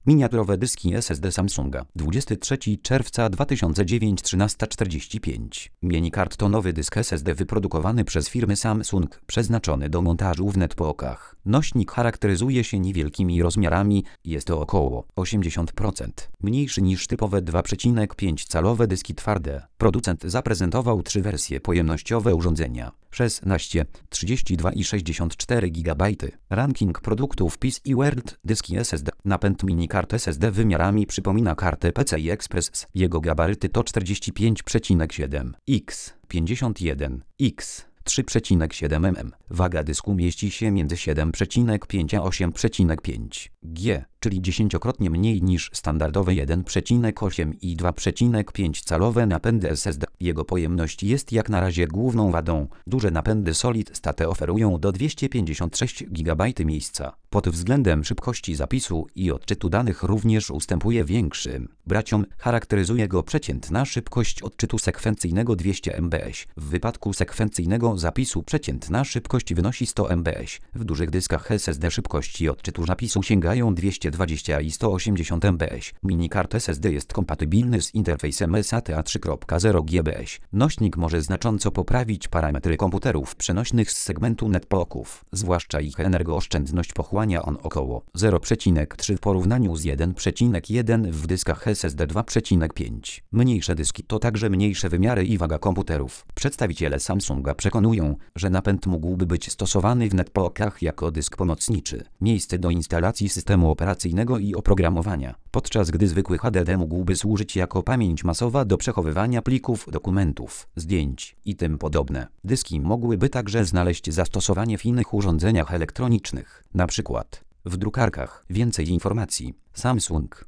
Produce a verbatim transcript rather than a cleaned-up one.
Miniaturowe dyski S S D Samsunga. dwudziestego trzeciego czerwca dwa tysiące dziewięć, trzynaста czterdzieści pięć. Minikartonowy dysk S S D wyprodukowany przez firmę Samsung, przeznaczony do montażu w netbookach. Nośnik charakteryzuje się niewielkimi rozmiarami, jest to około osiemdziesiąt procent mniejszy niż typowe dwa przecinek pięć calowe dyski twarde. Producent zaprezentował trzy wersje pojemnościowe urządzenia: szesnaście, trzydzieści dwa i sześćdziesiąt cztery gigabajty. Ranking produktów P C World. Dyski S S D. Napęd minikart S S D wymiarami przypomina kartę P C I Express. Jego gabaryty to czterdzieści pięć przecinek siedem na pięćdziesiąt jeden na trzy przecinek siedem milimetrów. Waga dysku mieści się między siedem przecinek pięć a osiem przecinek pięć kilogramów, czyli dziesięciokrotnie mniej niż standardowe jeden przecinek osiem i dwa przecinek pięć calowe napędy S S D. Jego pojemność jest jak na razie główną wadą. Duże napędy Solid State oferują do dwieście pięćdziesiąt sześć gigabajtów miejsca. Pod względem szybkości zapisu i odczytu danych również ustępuje większym braciom. Charakteryzuje go przeciętna szybkość odczytu sekwencyjnego dwieście megabajtów. W wypadku sekwencyjnego zapisu przeciętna szybkość wynosi sto megabajtów. W dużych dyskach S S D szybkości odczytu zapisu sięgają dwieście dwadzieścia i sto osiemdziesiąt megabajtów. Minikart S S D jest kompatybilny z interfejsem S A T A trzy kropka zero G B S. Nośnik może znacząco poprawić parametry komputerów przenośnych z segmentu netbooków, zwłaszcza ich energooszczędność. Pochłania on około zero przecinek trzy w porównaniu z jeden przecinek jeden w dyskach S S D dwa przecinek pięć. Mniejsze dyski to także mniejsze wymiary i waga komputerów. Przedstawiciele Samsunga przekonują, że napęd mógłby być stosowany w netbookach jako dysk pomocniczy, miejsce do instalacji systemu operacyjnego i oprogramowania, podczas gdy zwykły H D D mógłby służyć jako pamięć masowa do przechowywania plików, dokumentów, zdjęć i tym podobne. Dyski mogłyby także znaleźć zastosowanie w innych urządzeniach elektronicznych, na przykład w drukarkach. Więcej informacji. Samsung.